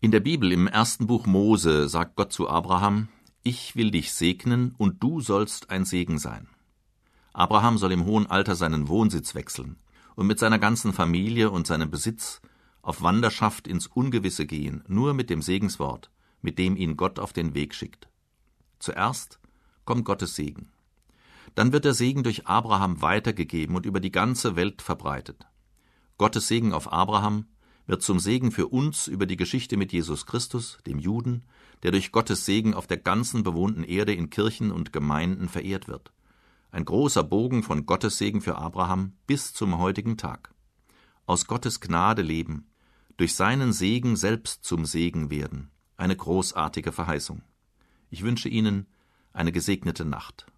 In der Bibel, im 1. Buch Mose, sagt Gott zu Abraham: Ich will dich segnen, und du sollst ein Segen sein. Abraham soll im hohen Alter seinen Wohnsitz wechseln und mit seiner ganzen Familie und seinem Besitz auf Wanderschaft ins Ungewisse gehen, nur mit dem Segenswort, mit dem ihn Gott auf den Weg schickt. Zuerst kommt Gottes Segen. Dann wird der Segen durch Abraham weitergegeben und über die ganze Welt verbreitet. Gottes Segen auf Abraham wird zum Segen für uns über die Geschichte mit Jesus Christus, dem Juden, der durch Gottes Segen auf der ganzen bewohnten Erde in Kirchen und Gemeinden verehrt wird. Ein großer Bogen von Gottes Segen für Abraham bis zum heutigen Tag. Aus Gottes Gnade leben, durch seinen Segen selbst zum Segen werden. Eine großartige Verheißung. Ich wünsche Ihnen eine gesegnete Nacht.